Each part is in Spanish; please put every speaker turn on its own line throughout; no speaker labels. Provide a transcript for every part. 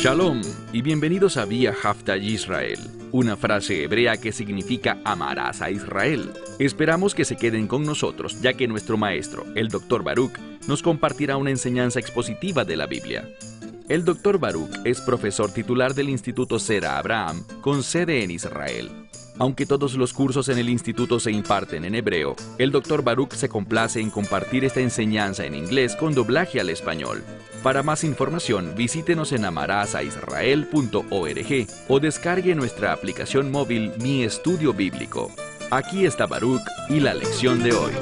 Shalom y bienvenidos a Vía Hafta Yisrael, una frase hebrea que significa amarás a Israel. Esperamos que se queden con nosotros, ya que nuestro maestro, el Dr. Baruch, nos compartirá una enseñanza expositiva de la Biblia. El Dr. Baruch es profesor titular del Instituto Sera Abraham, con sede en Israel. Aunque todos los cursos en el instituto se imparten en hebreo, el Dr. Baruch se complace en compartir esta enseñanza en inglés con doblaje al español. Para más información, visítenos en amarasaisrael.org o descargue nuestra aplicación móvil Mi Estudio Bíblico. Aquí está Baruch y la lección de hoy.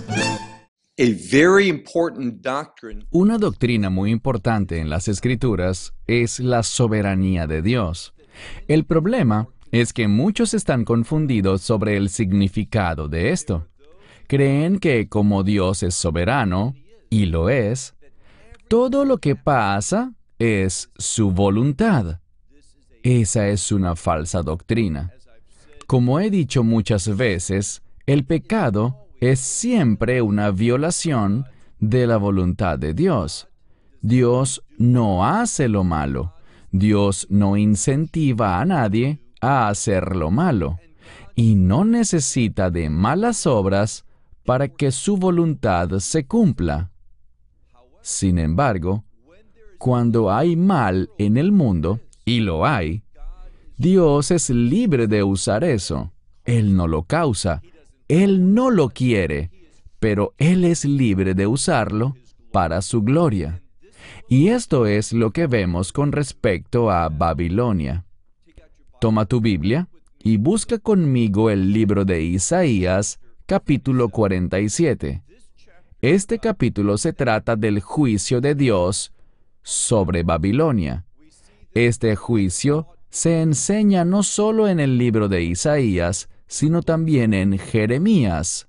Una doctrina muy importante en las Escrituras es la soberanía de Dios. El problema es que muchos están confundidos sobre el significado de esto. Creen que como Dios es soberano, y lo es, todo lo que pasa es su voluntad. Esa es una falsa doctrina. Como he dicho muchas veces, el pecado es siempre una violación de la voluntad de Dios. Dios no hace lo malo. Dios no incentiva a nadie a hacer lo malo, y no necesita de malas obras para que su voluntad se cumpla. Sin embargo, cuando hay mal en el mundo, y lo hay, Dios es libre de usar eso. Él no lo causa, Él no lo quiere, pero Él es libre de usarlo para su gloria. Y esto es lo que vemos con respecto a Babilonia. Toma tu Biblia y busca conmigo el libro de Isaías, capítulo 47. Este capítulo se trata del juicio de Dios sobre Babilonia. Este juicio se enseña no solo en el libro de Isaías, sino también en Jeremías.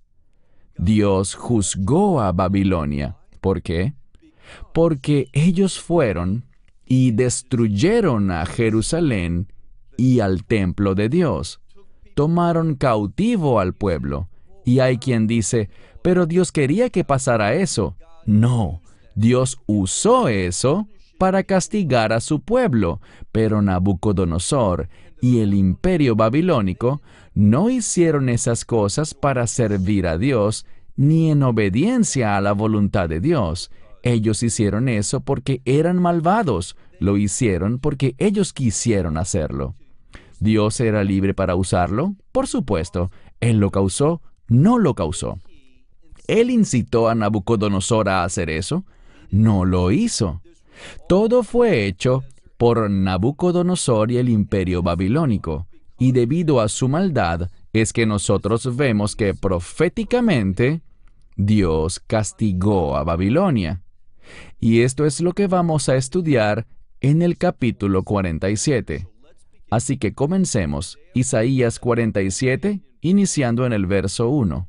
Dios juzgó a Babilonia. ¿Por qué? Porque ellos fueron y destruyeron a Jerusalén y al templo de Dios. Tomaron cautivo al pueblo. Y hay quien dice, pero Dios quería que pasara eso. No, Dios usó eso para castigar a su pueblo, pero Nabucodonosor y el imperio babilónico no hicieron esas cosas para servir a Dios, ni en obediencia a la voluntad de Dios. Ellos hicieron eso porque eran malvados, lo hicieron porque ellos quisieron hacerlo. ¿Dios era libre para usarlo? Por supuesto. ¿Él lo causó? No lo causó. ¿Él incitó a Nabucodonosor a hacer eso? No lo hizo. Todo fue hecho por Nabucodonosor y el imperio babilónico, y debido a su maldad es que nosotros vemos que proféticamente Dios castigó a Babilonia. Y esto es lo que vamos a estudiar en el capítulo 47. Así que comencemos, Isaías 47, iniciando en el verso 1.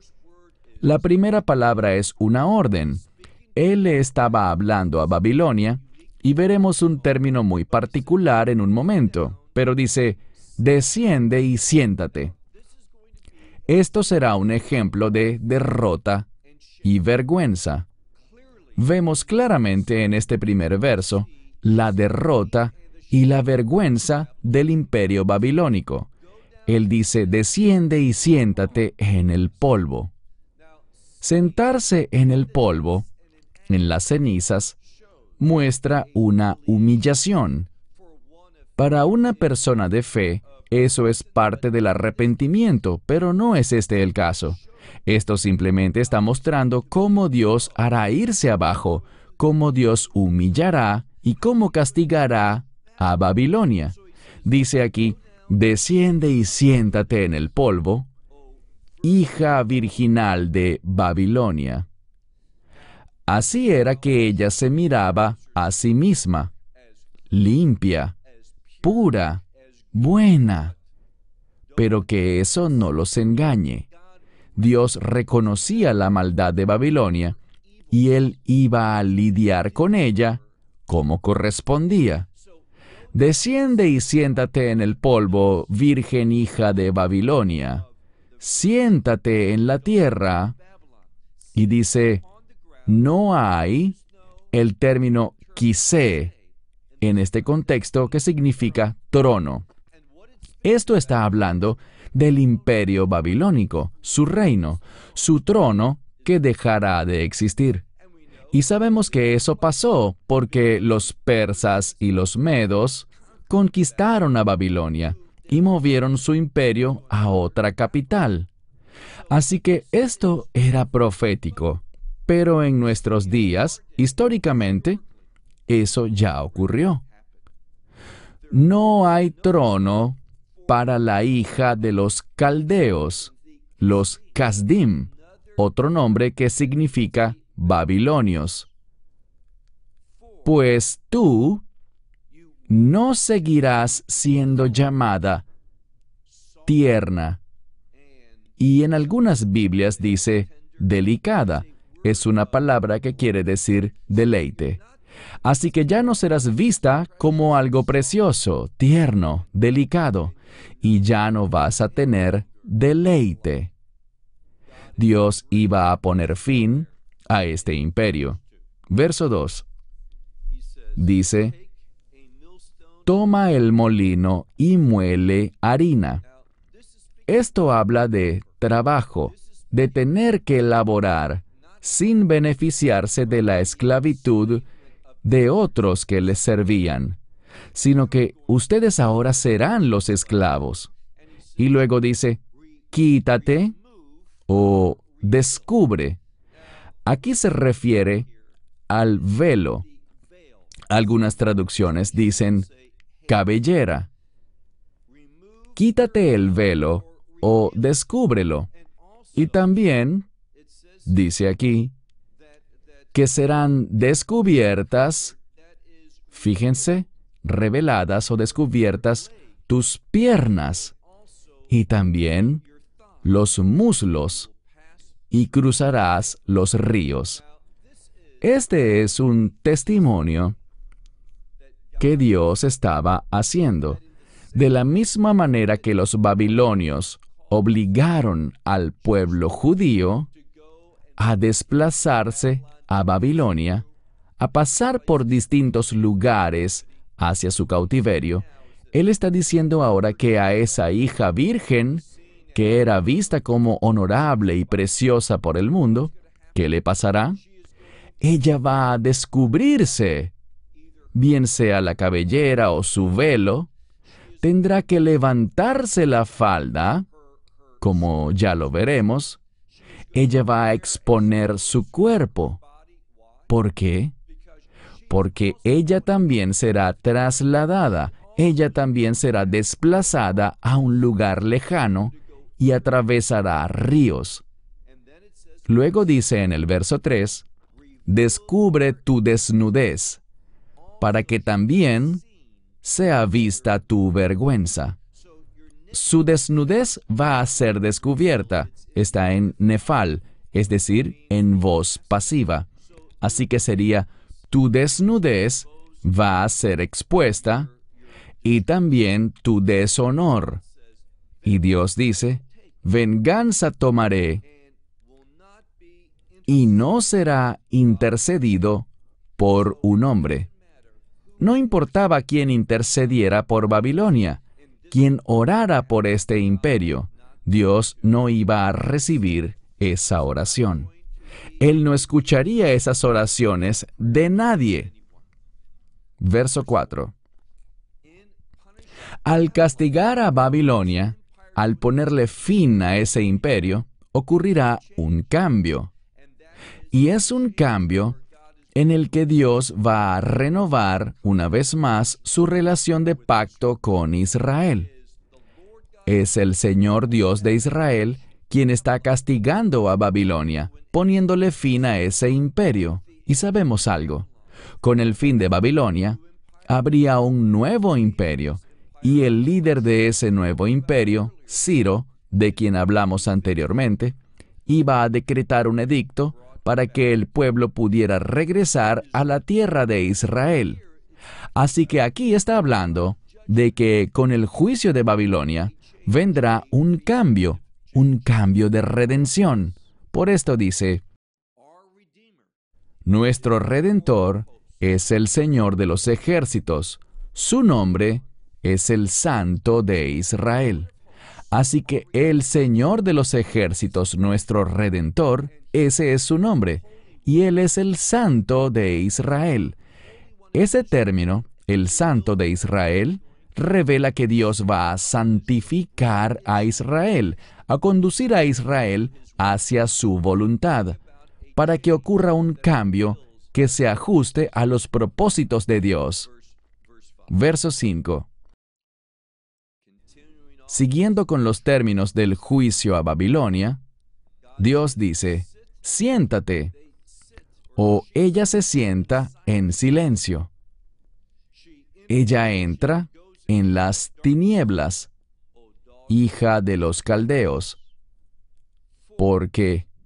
La primera palabra es una orden. Él le estaba hablando a Babilonia, y veremos un término muy particular en un momento, pero dice, desciende y siéntate. Esto será un ejemplo de derrota y vergüenza. Vemos claramente en este primer verso la derrota y la vergüenza del imperio babilónico. Él dice, desciende y siéntate en el polvo. Sentarse en el polvo, en las cenizas, muestra una humillación. Para una persona de fe, eso es parte del arrepentimiento, pero no es este el caso. Esto simplemente está mostrando cómo Dios hará irse abajo, cómo Dios humillará y cómo castigará a Babilonia. Dice aquí, desciende y siéntate en el polvo, hija virginal de Babilonia. Así era que ella se miraba a sí misma, limpia, pura, buena. Pero que eso no los engañe. Dios reconocía la maldad de Babilonia, y Él iba a lidiar con ella como correspondía. Desciende y siéntate en el polvo, virgen hija de Babilonia. Siéntate en la tierra. Y dice, no hay el término quise en este contexto que significa trono. Esto está hablando del imperio babilónico, su reino, su trono que dejará de existir. Y sabemos que eso pasó porque los persas y los medos conquistaron a Babilonia y movieron su imperio a otra capital. Así que esto era profético, pero en nuestros días, históricamente, eso ya ocurrió. No hay trono para la hija de los caldeos, los Kasdim, otro nombre que significa babilonios. Pues tú no seguirás siendo llamada tierna. Y en algunas Biblias dice delicada. Es una palabra que quiere decir deleite. Así que ya no serás vista como algo precioso, tierno, delicado, y ya no vas a tener deleite. Dios iba a poner fin a este imperio. Verso 2. Dice, toma el molino y muele harina. Esto habla de trabajo, de tener que laborar, sin beneficiarse de la esclavitud de otros que les servían, sino que ustedes ahora serán los esclavos. Y luego dice, quítate o descubre. Aquí se refiere al velo. Algunas traducciones dicen cabellera. Quítate el velo o descúbrelo. Y también, dice aquí, que serán descubiertas, fíjense, reveladas o descubiertas tus piernas y también los muslos, y cruzarás los ríos. Este es un testimonio que Dios estaba haciendo. De la misma manera que los babilonios obligaron al pueblo judío a desplazarse a Babilonia, a pasar por distintos lugares hacia su cautiverio, Él está diciendo ahora que a esa hija virgen, que era vista como honorable y preciosa por el mundo, ¿qué le pasará? Ella va a descubrirse, bien sea la cabellera o su velo, tendrá que levantarse la falda, como ya lo veremos. Ella va a exponer su cuerpo. ¿Por qué? Porque ella también será trasladada, ella también será desplazada a un lugar lejano y atravesará ríos. Luego dice en el verso 3, descubre tu desnudez, para que también sea vista tu vergüenza. Su desnudez va a ser descubierta. Está en nefal, es decir, en voz pasiva. Así que sería, tu desnudez va a ser expuesta y también tu deshonor. Y Dios dice, venganza tomaré y no será intercedido por un hombre. No importaba quién intercediera por Babilonia, quien orara por este imperio, Dios no iba a recibir esa oración. Él no escucharía esas oraciones de nadie. Verso 4. Al castigar a Babilonia, al ponerle fin a ese imperio, ocurrirá un cambio. Y es un cambio en el que Dios va a renovar una vez más su relación de pacto con Israel. Es el Señor Dios de Israel quien está castigando a Babilonia, poniéndole fin a ese imperio. Y sabemos algo. Con el fin de Babilonia, habría un nuevo imperio, y el líder de ese nuevo imperio, Ciro, de quien hablamos anteriormente, iba a decretar un edicto para que el pueblo pudiera regresar a la tierra de Israel. Así que aquí está hablando de que con el juicio de Babilonia vendrá un cambio de redención. Por esto dice, nuestro Redentor es el Señor de los ejércitos. Su nombre es el Santo de Israel. Así que el Señor de los ejércitos, nuestro Redentor, ese es su nombre, y Él es el Santo de Israel. Ese término, el Santo de Israel, revela que Dios va a santificar a Israel, a conducir a Israel hacia su voluntad, para que ocurra un cambio que se ajuste a los propósitos de Dios. Verso 5. Siguiendo con los términos del juicio a Babilonia, Dios dice, siéntate, o ella se sienta en silencio. Ella entra en las tinieblas, hija de los caldeos, porque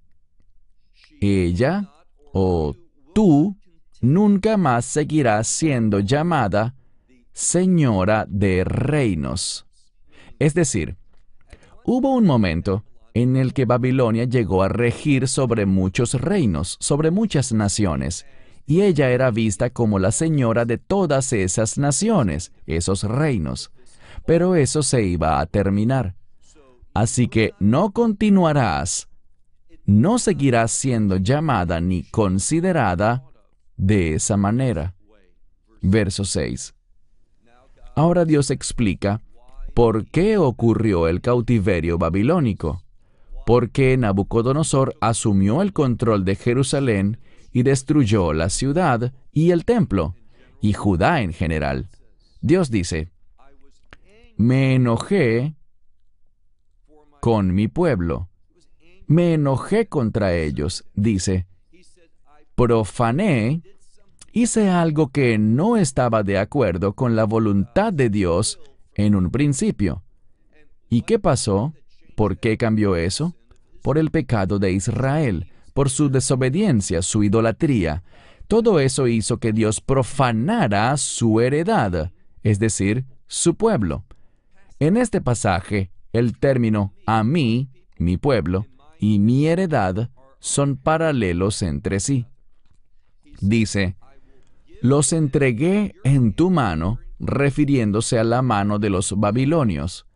ella o tú nunca más seguirás siendo llamada Señora de Reinos. Es decir, hubo un momento en el que Babilonia llegó a regir sobre muchos reinos, sobre muchas naciones, y ella era vista como la señora de todas esas naciones, esos reinos. Pero eso se iba a terminar. Así que no continuarás, no seguirás siendo llamada ni considerada de esa manera. Verso 6. Ahora Dios explica por qué ocurrió el cautiverio babilónico. ¿Por qué Nabucodonosor asumió el control de Jerusalén y destruyó la ciudad y el templo, y Judá en general? Dios dice, me enojé con mi pueblo. Me enojé contra ellos, dice. Profané, hice algo que no estaba de acuerdo con la voluntad de Dios en un principio. ¿Y qué pasó? ¿Por qué cambió eso? Por el pecado de Israel, por su desobediencia, su idolatría. Todo eso hizo que Dios profanara su heredad, es decir, su pueblo. En este pasaje, el término a mí, mi pueblo, y mi heredad son paralelos entre sí. Dice, los entregué en tu mano, refiriéndose a la mano de los babilonios.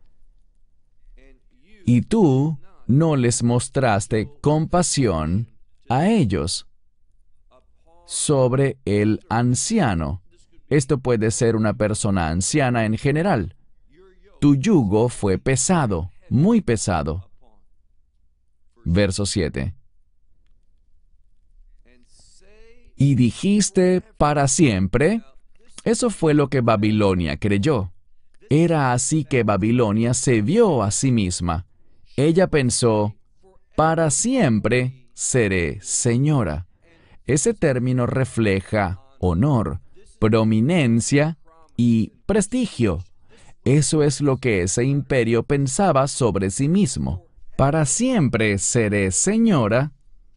Y tú no les mostraste compasión a ellos. Sobre el anciano. Esto puede ser una persona anciana en general. Tu yugo fue pesado, muy pesado. Verso 7. Y dijiste para siempre. Eso fue lo que Babilonia creyó. Era así que Babilonia se vio a sí misma. Ella pensó, para siempre seré señora. Ese término refleja honor, prominencia y prestigio. Eso es lo que ese imperio pensaba sobre sí mismo. Para siempre seré señora.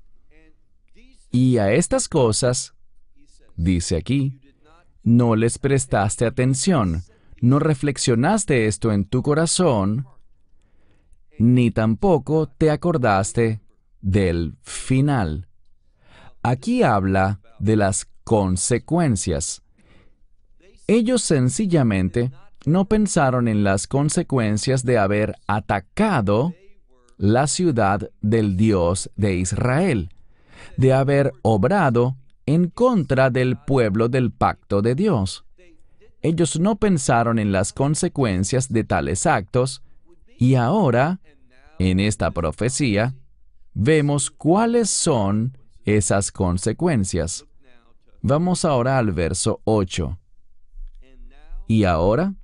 Y a estas cosas, dice aquí, no les prestaste atención, no reflexionaste esto en tu corazón, ni tampoco te acordaste del final. Aquí habla de las consecuencias. Ellos sencillamente no pensaron en las consecuencias de haber atacado la ciudad del Dios de Israel, de haber obrado en contra del pueblo del pacto de Dios. Ellos no pensaron en las consecuencias de tales actos, y ahora, en esta profecía, vemos cuáles son esas consecuencias. Vamos ahora al verso 8. ¿Y ahora?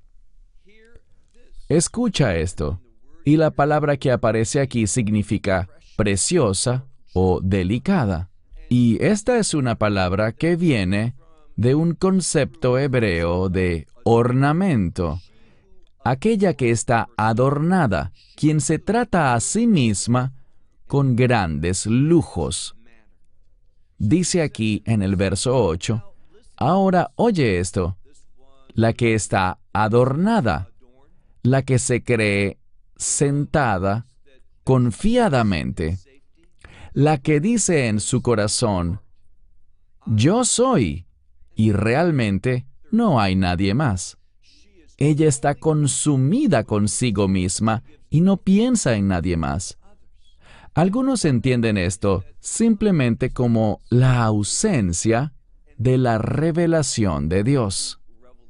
Escucha esto. Y la palabra que aparece aquí significa preciosa o delicada. Y esta es una palabra que viene de un concepto hebreo de ornamento. Aquella que está adornada, quien se trata a sí misma con grandes lujos. Dice aquí en el verso 8, ahora oye esto, la que está adornada, la que se cree sentada confiadamente, la que dice en su corazón, yo soy, y realmente no hay nadie más. Ella está consumida consigo misma y no piensa en nadie más. Algunos entienden esto simplemente como la ausencia de la revelación de Dios.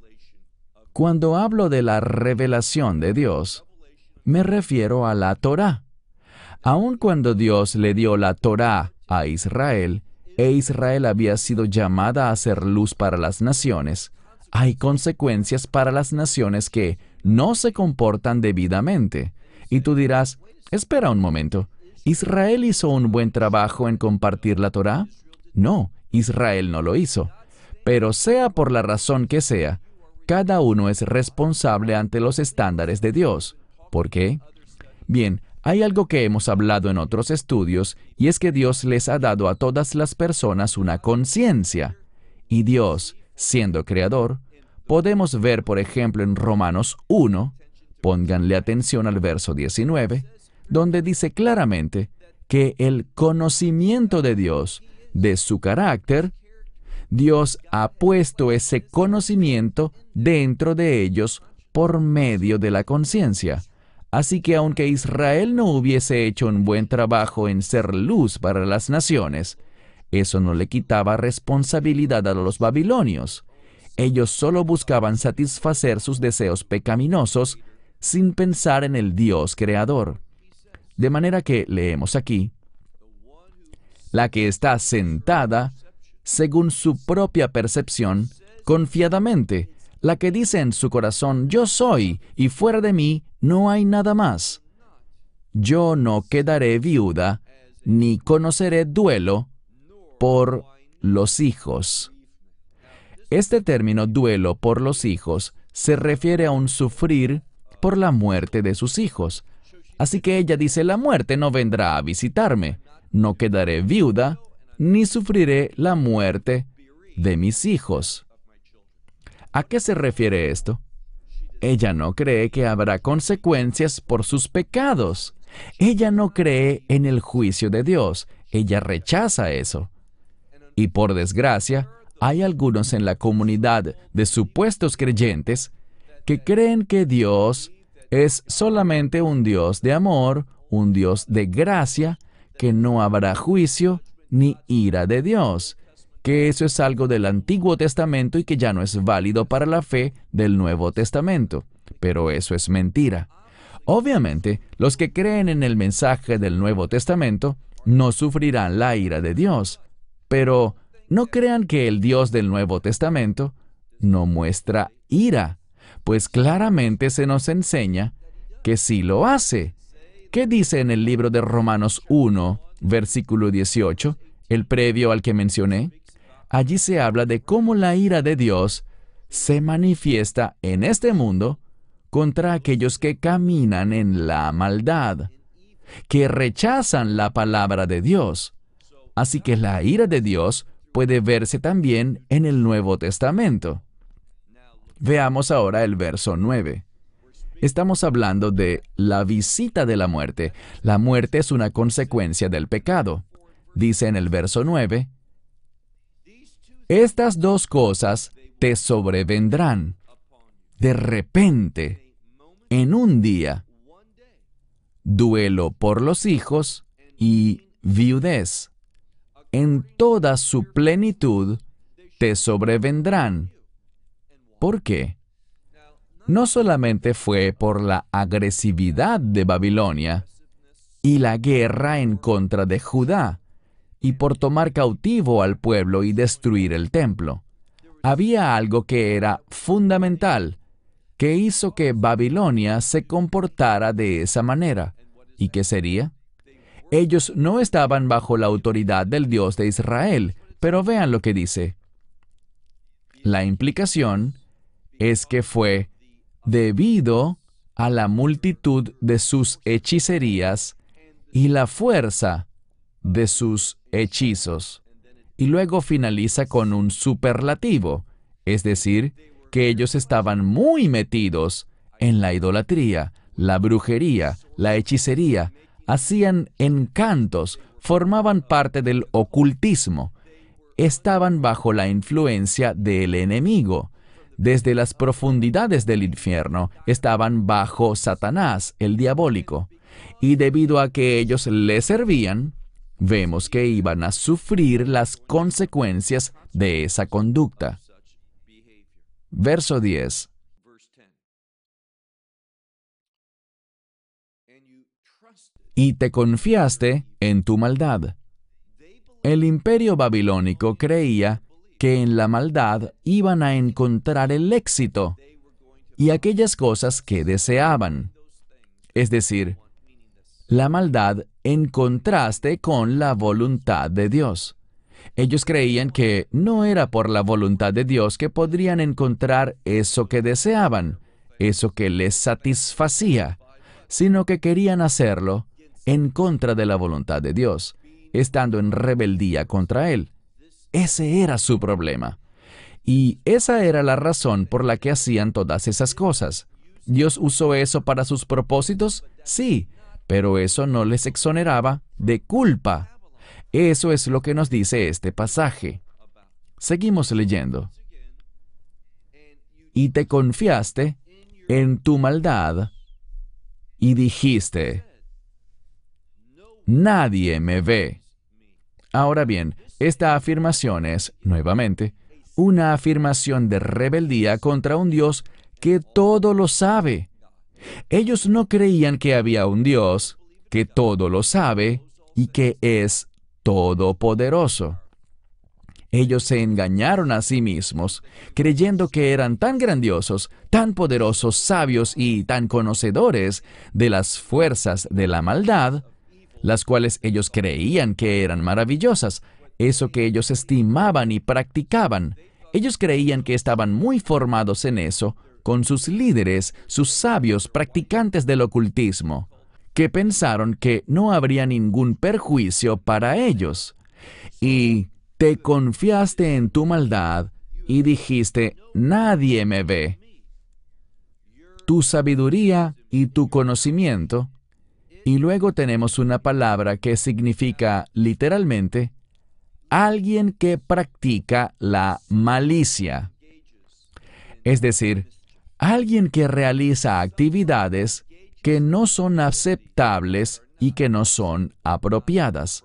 Cuando hablo de la revelación de Dios, me refiero a la Torá. Aun cuando Dios le dio la Torá a Israel, e Israel había sido llamada a ser luz para las naciones, hay consecuencias para las naciones que no se comportan debidamente. Y tú dirás, espera un momento, ¿Israel hizo un buen trabajo en compartir la Torá? No, Israel no lo hizo. Pero sea por la razón que sea, cada uno es responsable ante los estándares de Dios. ¿Por qué? Bien, hay algo que hemos hablado en otros estudios, y es que Dios les ha dado a todas las personas una conciencia. Y Dios, siendo creador, podemos ver, por ejemplo, en Romanos 1, pónganle atención al verso 19, donde dice claramente que el conocimiento de Dios, de su carácter, Dios ha puesto ese conocimiento dentro de ellos por medio de la conciencia. Así que aunque Israel no hubiese hecho un buen trabajo en ser luz para las naciones, eso no le quitaba responsabilidad a los babilonios. Ellos solo buscaban satisfacer sus deseos pecaminosos sin pensar en el Dios creador. De manera que leemos aquí, la que está sentada según su propia percepción, confiadamente, la que dice en su corazón, yo soy, y fuera de mí no hay nada más. Yo no quedaré viuda, ni conoceré duelo por los hijos. Este término duelo por los hijos se refiere a un sufrir por la muerte de sus hijos. Así que ella dice, la muerte no vendrá a visitarme, no quedaré viuda, ni sufriré la muerte de mis hijos. ¿A qué se refiere esto? Ella no cree que habrá consecuencias por sus pecados. Ella no cree en el juicio de Dios. Ella rechaza eso. Y por desgracia, hay algunos en la comunidad de supuestos creyentes que creen que Dios es solamente un Dios de amor, un Dios de gracia, que no habrá juicio ni ira de Dios, que eso es algo del Antiguo Testamento y que ya no es válido para la fe del Nuevo Testamento. Pero eso es mentira. Obviamente, los que creen en el mensaje del Nuevo Testamento no sufrirán la ira de Dios, pero no crean que el Dios del Nuevo Testamento no muestra ira, pues claramente se nos enseña que sí lo hace. ¿Qué dice en el libro de Romanos 1, versículo 18, el previo al que mencioné? Allí se habla de cómo la ira de Dios se manifiesta en este mundo contra aquellos que caminan en la maldad, que rechazan la palabra de Dios. Así que la ira de Dios puede verse también en el Nuevo Testamento. Veamos ahora el verso 9. Estamos hablando de la visita de la muerte. La muerte es una consecuencia del pecado. Dice en el verso 9, estas dos cosas te sobrevendrán de repente, en un día, duelo por los hijos y viudez. En toda su plenitud te sobrevendrán. ¿Por qué? No solamente fue por la agresividad de Babilonia y la guerra en contra de Judá, y por tomar cautivo al pueblo y destruir el templo. Había algo que era fundamental, que hizo que Babilonia se comportara de esa manera. ¿Y qué sería? Ellos no estaban bajo la autoridad del Dios de Israel, pero vean lo que dice. La implicación es que fue debido a la multitud de sus hechicerías y la fuerza de sus hechizos. Y luego finaliza con un superlativo, es decir, que ellos estaban muy metidos en la idolatría, la brujería, la hechicería, hacían encantos, formaban parte del ocultismo. estaban bajo la influencia del enemigo. Desde las profundidades del infierno estaban bajo Satanás, el diabólico. Y debido a que ellos le servían, vemos que iban a sufrir las consecuencias de esa conducta. Verso 10. Y te confiaste en tu maldad. El imperio babilónico creía que en la maldad iban a encontrar el éxito y aquellas cosas que deseaban. Es decir, la maldad en contraste con la voluntad de Dios. Ellos creían que no era por la voluntad de Dios que podrían encontrar eso que deseaban, eso que les satisfacía, sino que querían hacerlo en contra de la voluntad de Dios, estando en rebeldía contra Él. Ese era su problema. Y esa era la razón por la que hacían todas esas cosas. ¿Dios usó eso para sus propósitos? Sí, pero eso no les exoneraba de culpa. Eso es lo que nos dice este pasaje. Seguimos leyendo. Y te confiaste en tu maldad y dijiste, nadie me ve. Ahora bien, esta afirmación es, nuevamente, una afirmación de rebeldía contra un Dios que todo lo sabe. Ellos no creían que había un Dios que todo lo sabe y que es todopoderoso. Ellos se engañaron a sí mismos, creyendo que eran tan grandiosos, tan poderosos, sabios y tan conocedores de las fuerzas de la maldad, las cuales ellos creían que eran maravillosas, eso que ellos estimaban y practicaban. Ellos creían que estaban muy formados en eso, con sus líderes, sus sabios practicantes del ocultismo, que pensaron que no habría ningún perjuicio para ellos. Y te confiaste en tu maldad y dijiste, nadie me ve. Tu sabiduría y tu conocimiento. Y luego tenemos una palabra que significa literalmente alguien que practica la malicia. Es decir, alguien que realiza actividades que no son aceptables y que no son apropiadas.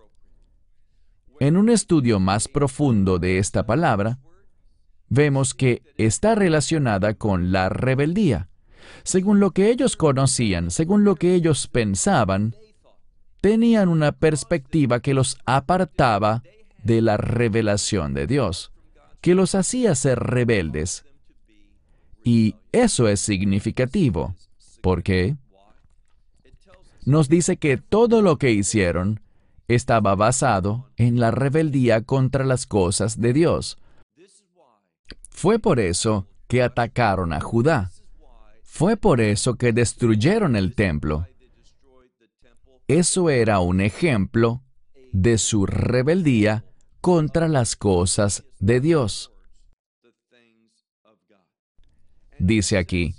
En un estudio más profundo de esta palabra, vemos que está relacionada con la rebeldía. Según lo que ellos conocían, según lo que ellos pensaban, tenían una perspectiva que los apartaba de la revelación de Dios, que los hacía ser rebeldes. Y eso es significativo. ¿Por qué? Nos dice que todo lo que hicieron estaba basado en la rebeldía contra las cosas de Dios. Fue por eso que atacaron a Judá. Fue por eso que destruyeron el templo. Eso era un ejemplo de su rebeldía contra las cosas de Dios. Dice aquí,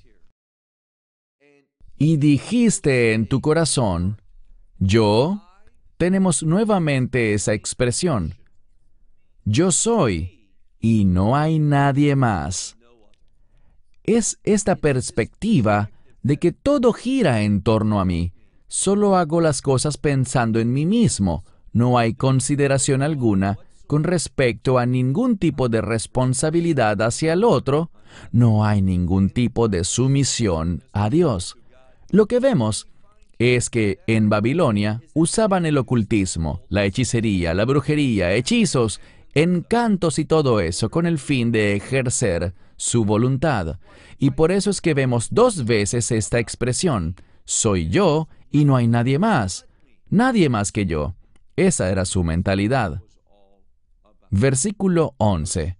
y dijiste en tu corazón, yo, tenemos nuevamente esa expresión, yo soy, y no hay nadie más. Es esta perspectiva de que todo gira en torno a mí. Solo hago las cosas pensando en mí mismo. No hay consideración alguna con respecto a ningún tipo de responsabilidad hacia el otro. No hay ningún tipo de sumisión a Dios. Lo que vemos es que en Babilonia usaban el ocultismo, la hechicería, la brujería, hechizos, encantos y todo eso con el fin de ejercer su voluntad. Y por eso es que vemos 2 veces esta expresión, soy yo y no hay nadie más que yo. Esa era su mentalidad. Versículo 11.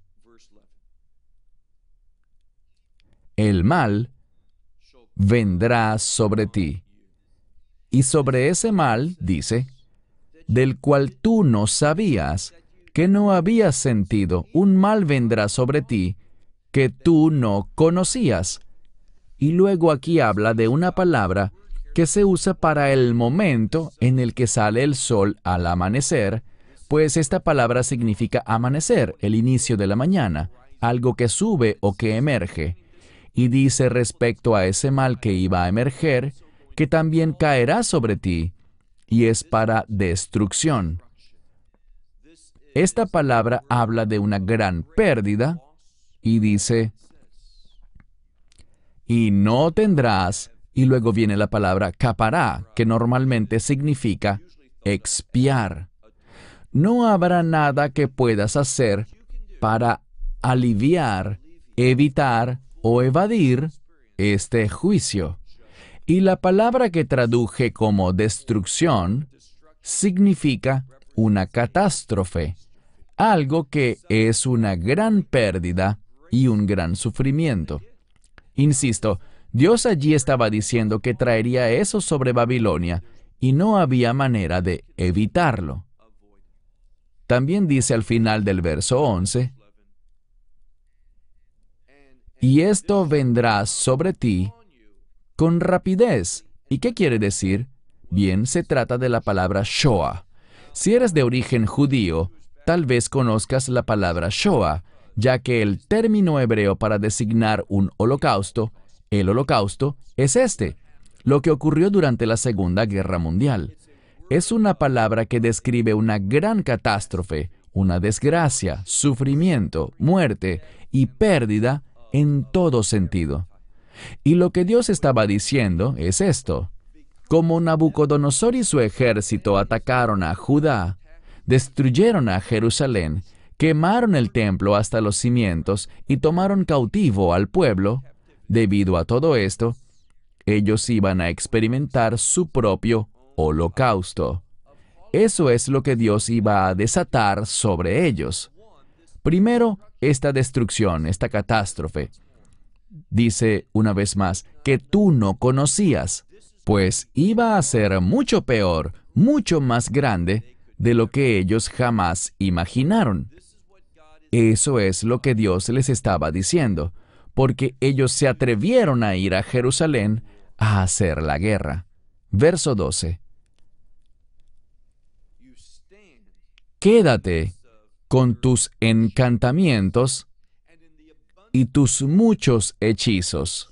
El mal vendrá sobre ti. Y sobre ese mal, dice, del cual tú no sabías, que no habías sentido, un mal vendrá sobre ti que tú no conocías. Y luego aquí habla de una palabra que se usa para el momento en el que sale el sol al amanecer, Pues esta palabra significa amanecer, el inicio de la mañana, algo que sube o que emerge. Y dice respecto a ese mal que iba a emerger, que también caerá sobre ti, y es para destrucción. Esta palabra habla de una gran pérdida, y dice, y no tendrás, y luego viene la palabra capará, que normalmente significa expiar. No habrá nada que puedas hacer para aliviar, evitar o evadir este juicio. Y la palabra que traduje como destrucción significa una catástrofe, algo que es una gran pérdida y un gran sufrimiento. Insisto, Dios allí estaba diciendo que traería eso sobre Babilonia y no había manera de evitarlo. También dice al final del verso 11, y esto vendrá sobre ti con rapidez. ¿Y qué quiere decir? Bien, se trata de la palabra Shoah. Si eres de origen judío, tal vez conozcas la palabra Shoah, ya que el término hebreo para designar un holocausto, el holocausto, es lo que ocurrió durante la Segunda Guerra Mundial. Es una palabra que describe una gran catástrofe, una desgracia, sufrimiento, muerte y pérdida en todo sentido. Y lo que Dios estaba diciendo es esto: como Nabucodonosor y su ejército atacaron a Judá, destruyeron a Jerusalén, quemaron el templo hasta los cimientos y tomaron cautivo al pueblo, debido a todo esto, ellos iban a experimentar su propio holocausto. Eso es lo que Dios iba a desatar sobre ellos. Primero, esta destrucción, esta catástrofe. Dice una vez más que tú no conocías, pues iba a ser mucho peor, mucho más grande de lo que ellos jamás imaginaron. Eso es lo que Dios les estaba diciendo, porque ellos se atrevieron a ir a Jerusalén a hacer la guerra. Verso 12. Quédate con tus encantamientos y tus muchos hechizos.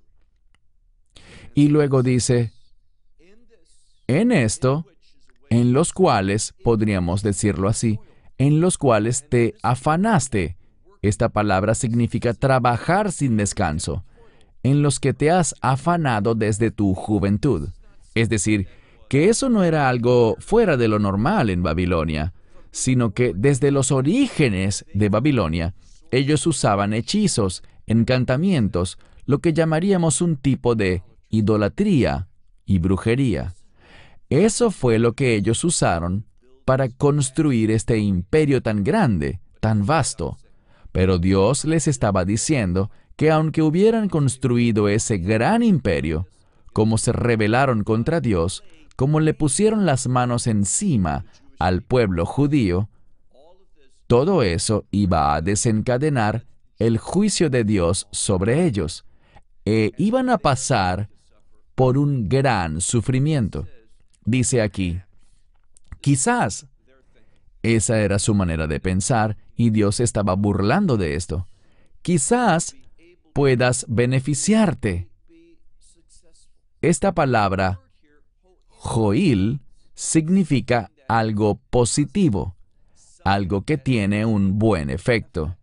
Y luego dice, en esto, en los cuales, podríamos decirlo así, en los cuales te afanaste. Esta palabra significa trabajar sin descanso, en los que te has afanado desde tu juventud. Es decir, que eso no era algo fuera de lo normal en Babilonia, sino que desde los orígenes de Babilonia, ellos usaban hechizos, encantamientos, lo que llamaríamos un tipo de idolatría y brujería. Eso fue lo que ellos usaron para construir este imperio tan grande, tan vasto. Pero Dios les estaba diciendo que aunque hubieran construido ese gran imperio, como se rebelaron contra Dios, como le pusieron las manos encima al pueblo judío, todo eso iba a desencadenar el juicio de Dios sobre ellos, e iban a pasar por un gran sufrimiento. Dice aquí, quizás, esa era su manera de pensar, y Dios estaba burlando de esto. Quizás puedas beneficiarte. Esta palabra, joil, significa algo positivo, algo que tiene un buen efecto.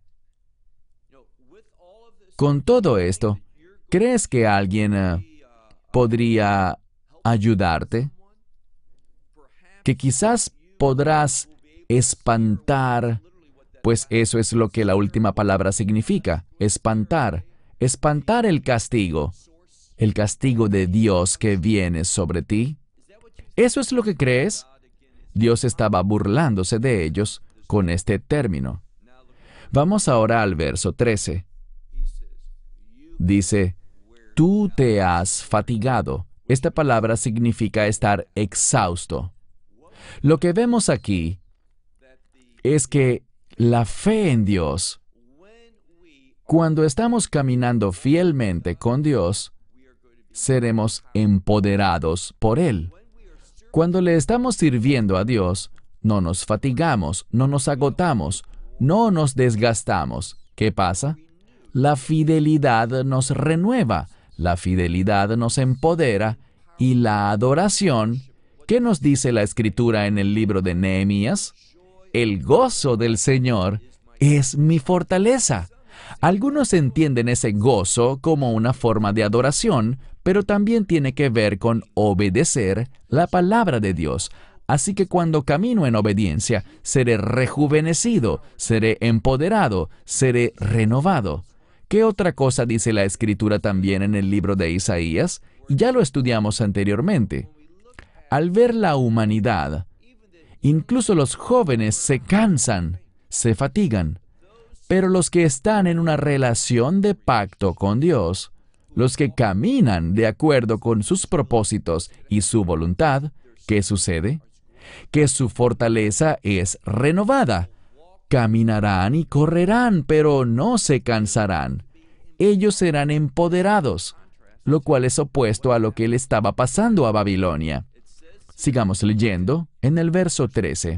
Con todo esto, ¿crees que alguien podría ayudarte? Que quizás podrás espantar, pues eso es lo que la última palabra significa, espantar. Espantar el castigo de Dios que viene sobre ti. ¿Eso es lo que crees? Dios estaba burlándose de ellos con este término. Vamos ahora al verso 13. Dice, tú te has fatigado. Esta palabra significa estar exhausto. Lo que vemos aquí es que la fe en Dios, cuando estamos caminando fielmente con Dios, seremos empoderados por Él. Cuando le estamos sirviendo a Dios, no nos fatigamos, no nos agotamos, no nos desgastamos. ¿Qué pasa? La fidelidad nos renueva, la fidelidad nos empodera y la adoración, ¿qué nos dice la Escritura en el libro de Nehemías? El gozo del Señor es mi fortaleza. Algunos entienden ese gozo como una forma de adoración, pero también tiene que ver con obedecer la palabra de Dios. Así que cuando camino en obediencia, seré rejuvenecido, seré empoderado, seré renovado. ¿Qué otra cosa dice la Escritura también en el libro de Isaías? Ya lo estudiamos anteriormente. Al ver la humanidad, incluso los jóvenes se cansan, se fatigan. Pero los que están en una relación de pacto con Dios, los que caminan de acuerdo con sus propósitos y su voluntad, ¿qué sucede? Que su fortaleza es renovada. Caminarán y correrán, pero no se cansarán. Ellos serán empoderados, lo cual es opuesto a lo que le estaba pasando a Babilonia. Sigamos leyendo en el verso 13.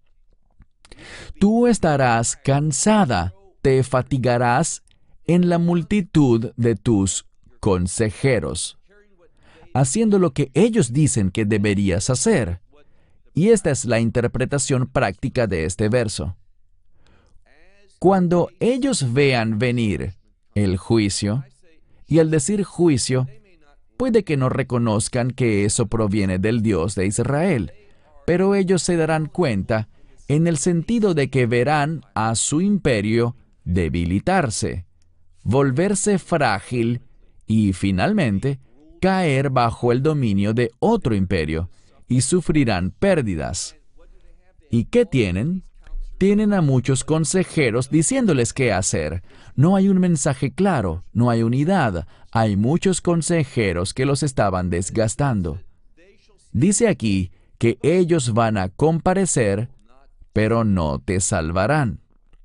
Tú estarás cansada, te fatigarás en la multitud de tus consejeros, haciendo lo que ellos dicen que deberías hacer. Y esta es la interpretación práctica de este verso. Cuando ellos vean venir el juicio, y al decir juicio, puede que no reconozcan que eso proviene del Dios de Israel, pero ellos se darán cuenta en el sentido de que verán a su imperio debilitarse, volverse frágil y, finalmente, caer bajo el dominio de otro imperio y sufrirán pérdidas. ¿Y qué tienen? Tienen a muchos consejeros diciéndoles qué hacer. No hay un mensaje claro, no hay unidad. Hay muchos consejeros que los estaban desgastando. Dice aquí que ellos van a comparecer, pero no te salvarán.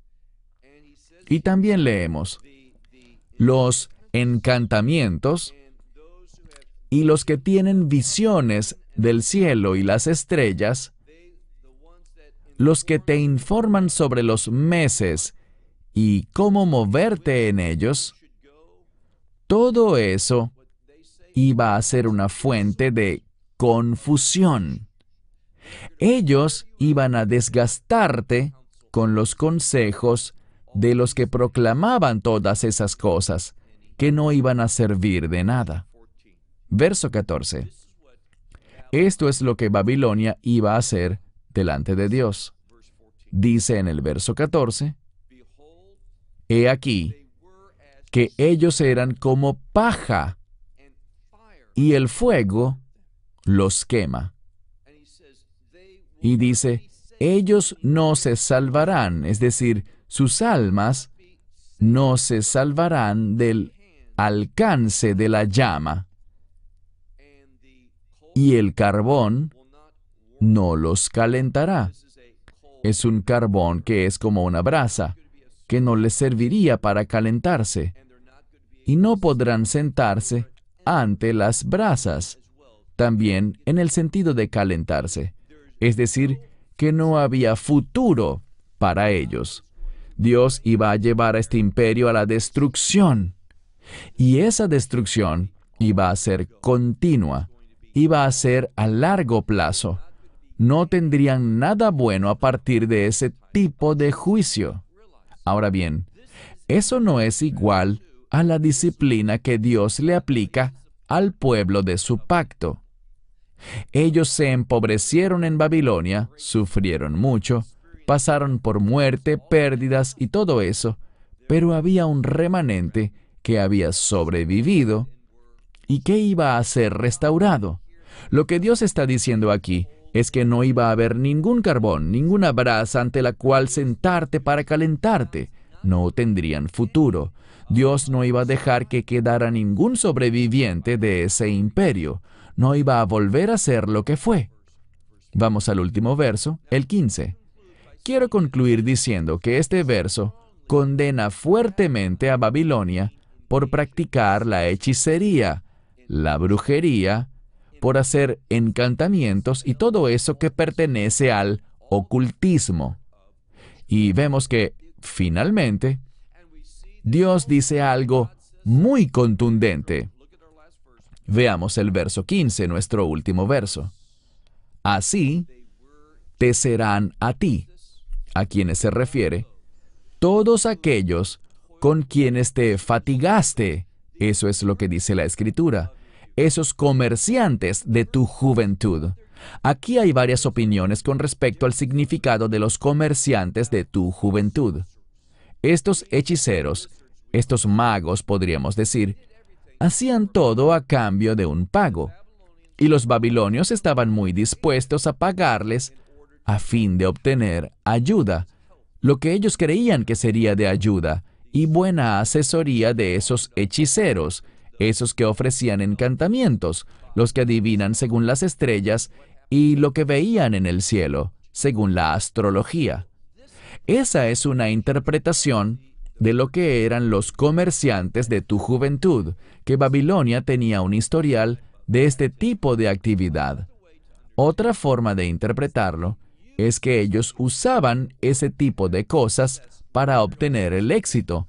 Y también leemos, los encantamientos y los que tienen visiones del cielo y las estrellas, los que te informan sobre los meses y cómo moverte en ellos, todo eso iba a ser una fuente de confusión. Ellos iban a desgastarte con los consejos de los que proclamaban todas esas cosas, que no iban a servir de nada. Verso 14. Esto es lo que Babilonia iba a hacer delante de Dios. Dice en el verso 14, He aquí que ellos eran como paja, y el fuego los quema. Y dice, ellos no se salvarán, es decir, sus almas no se salvarán del alcance de la llama, y el carbón no los calentará. Es un carbón que es como una brasa, que no les serviría para calentarse, y no podrán sentarse ante las brasas, también en el sentido de calentarse, es decir, que no había futuro para ellos. Dios iba a llevar a este imperio a la destrucción, y esa destrucción iba a ser continua, iba a ser a largo plazo. No tendrían nada bueno a partir de ese tipo de juicio. Ahora bien, eso no es igual a la disciplina que Dios le aplica al pueblo de su pacto. Ellos se empobrecieron en Babilonia, sufrieron mucho, pasaron por muerte, pérdidas y todo eso, pero había un remanente que había sobrevivido y que iba a ser restaurado. Lo que Dios está diciendo aquí es que no iba a haber ningún carbón, ninguna brasa ante la cual sentarte para calentarte. No tendrían futuro. Dios no iba a dejar que quedara ningún sobreviviente de ese imperio. No iba a volver a ser lo que fue. Vamos al último verso, el 15. Quiero concluir diciendo que este verso condena fuertemente a Babilonia por practicar la hechicería, la brujería, por hacer encantamientos y todo eso que pertenece al ocultismo. Y vemos que, finalmente, Dios dice algo muy contundente. Veamos el verso 15, nuestro último verso. Así te serán a ti, a quienes se refiere, todos aquellos con quienes te fatigaste. Eso es lo que dice la Escritura. Esos comerciantes de tu juventud. Aquí hay varias opiniones con respecto al significado de los comerciantes de tu juventud. Estos hechiceros, estos magos, podríamos decir, hacían todo a cambio de un pago. Y los babilonios estaban muy dispuestos a pagarles a fin de obtener ayuda, lo que ellos creían que sería de ayuda y buena asesoría de esos hechiceros, esos que ofrecían encantamientos, los que adivinan según las estrellas y lo que veían en el cielo, según la astrología. Esa es una interpretación de lo que eran los comerciantes de tu juventud, que Babilonia tenía un historial de este tipo de actividad. Otra forma de interpretarlo es que ellos usaban ese tipo de cosas para obtener el éxito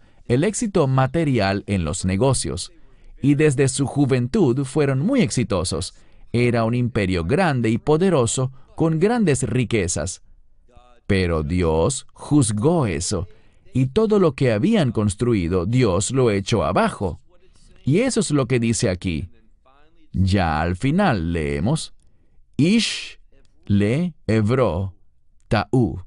material en los negocios. Y desde su juventud fueron muy exitosos. Era un imperio grande y poderoso con grandes riquezas. Pero Dios juzgó eso, y todo lo que habían construido, Dios lo echó abajo. Y eso es lo que dice aquí. Ya al final leemos, Ish le Evró Ta'u.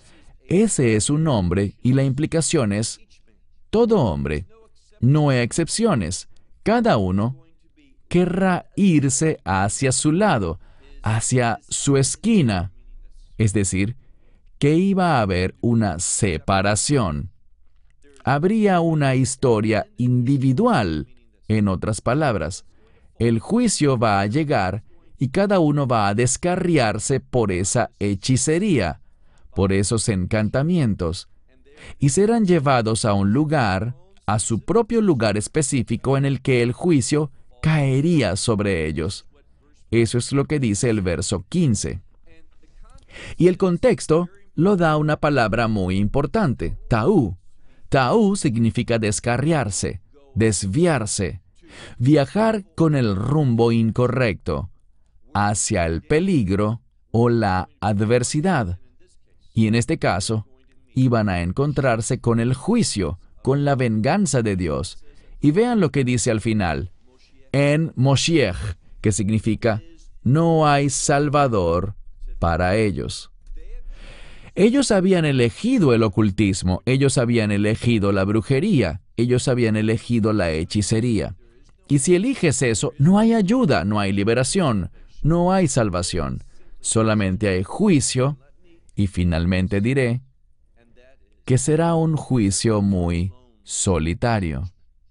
Ese es un nombre y la implicación es todo hombre. No hay excepciones. Cada uno querrá irse hacia su lado, hacia su esquina. Es decir, que iba a haber una separación. Habría una historia individual. En otras palabras, el juicio va a llegar y cada uno va a descarriarse por esa hechicería, por esos encantamientos, y serán llevados a un lugar, a su propio lugar específico en el que el juicio caería sobre ellos. Eso es lo que dice el verso 15. Y el contexto lo da una palabra muy importante, ta'u. Ta'u significa descarriarse, desviarse, viajar con el rumbo incorrecto, hacia el peligro o la adversidad. Y en este caso, iban a encontrarse con el juicio, con la venganza de Dios. Y vean lo que dice al final, en Moshiach, que significa, no hay salvador para ellos. Ellos habían elegido el ocultismo, ellos habían elegido la brujería, ellos habían elegido la hechicería. Y si eliges eso, no hay ayuda, no hay liberación, no hay salvación. Solamente hay juicio, y finalmente diré que será un juicio muy solitario.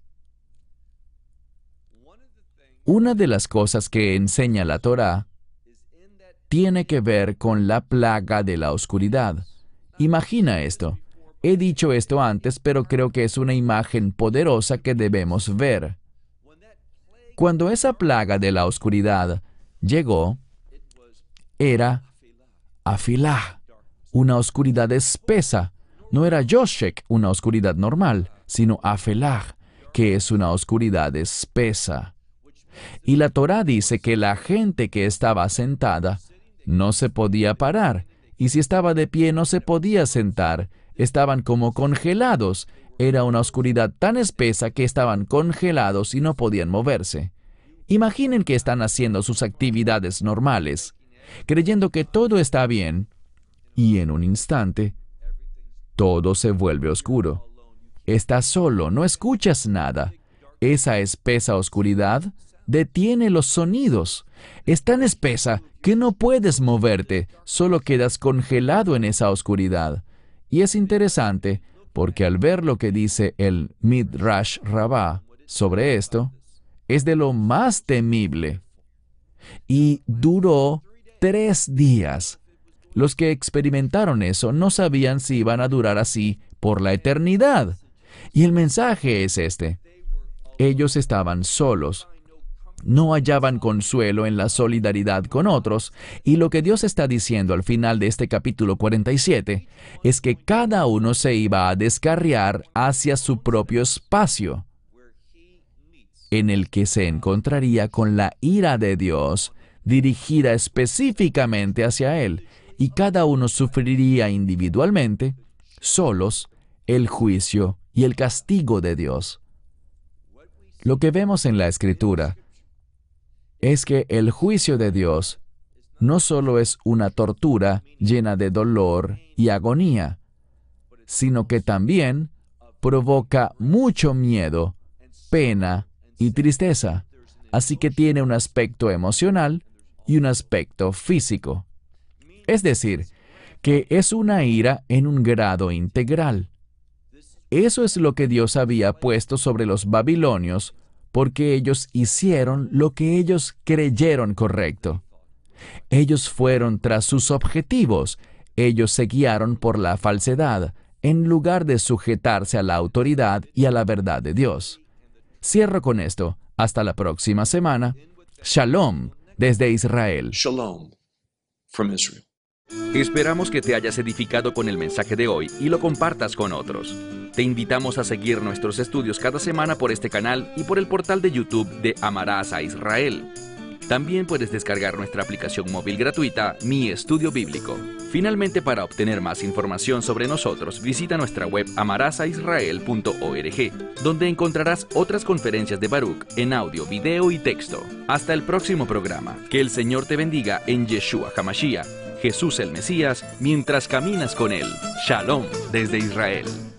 Una de las cosas que enseña la Torá tiene que ver con la plaga de la oscuridad. Imagina esto. He dicho esto antes, pero creo que es una imagen poderosa que debemos ver. Cuando esa plaga de la oscuridad llegó, era Afilah, una oscuridad espesa. No era Yoshek, una oscuridad normal, sino Afilah, que es una oscuridad espesa. Y la Torá dice que la gente que estaba sentada no se podía parar, y si estaba de pie no se podía sentar. Estaban como congelados. Era una oscuridad tan espesa que estaban congelados y no podían moverse. Imaginen que están haciendo sus actividades normales, creyendo que todo está bien, y en un instante, todo se vuelve oscuro. Estás solo, no escuchas nada. Esa espesa oscuridad detiene los sonidos. Es tan espesa que no puedes moverte, solo quedas congelado en esa oscuridad. Y es interesante, porque al ver lo que dice el Midrash Rabbah sobre esto, es de lo más temible. Y duró 3 días. Los que experimentaron eso no sabían si iban a durar así por la eternidad. Y el mensaje es este. Ellos estaban solos. no hallaban consuelo en la solidaridad con otros, y lo que Dios está diciendo al final de este capítulo 47 es que cada uno se iba a descarriar hacia su propio espacio, en el que se encontraría con la ira de Dios dirigida específicamente hacia él, y cada uno sufriría individualmente, solos, el juicio y el castigo de Dios. Lo que vemos en la Escritura es que el juicio de Dios no solo es una tortura llena de dolor y agonía, sino que también provoca mucho miedo, pena y tristeza, así que tiene un aspecto emocional y un aspecto físico. Es decir, que es una ira en un grado integral. Eso es lo que Dios había puesto sobre los babilonios, porque ellos hicieron lo que ellos creyeron correcto. Ellos fueron tras sus objetivos, ellos se guiaron por la falsedad, en lugar de sujetarse a la autoridad y a la verdad de Dios. Cierro con esto. Hasta la próxima semana. Shalom desde Israel.
Shalom from Israel.
Esperamos que te hayas edificado con el mensaje de hoy y lo compartas con otros. Te invitamos a seguir nuestros estudios cada semana por este canal y por el portal de YouTube de Amarás a Israel. También puedes descargar nuestra aplicación móvil gratuita, Mi Estudio Bíblico. Finalmente, para obtener más información sobre nosotros, visita nuestra web amarasaisrael.org, donde encontrarás otras conferencias de Baruch en audio, video y texto. Hasta el próximo programa. Que el Señor te bendiga en Yeshua HaMashiach, Jesús el Mesías, mientras caminas con Él. Shalom desde Israel.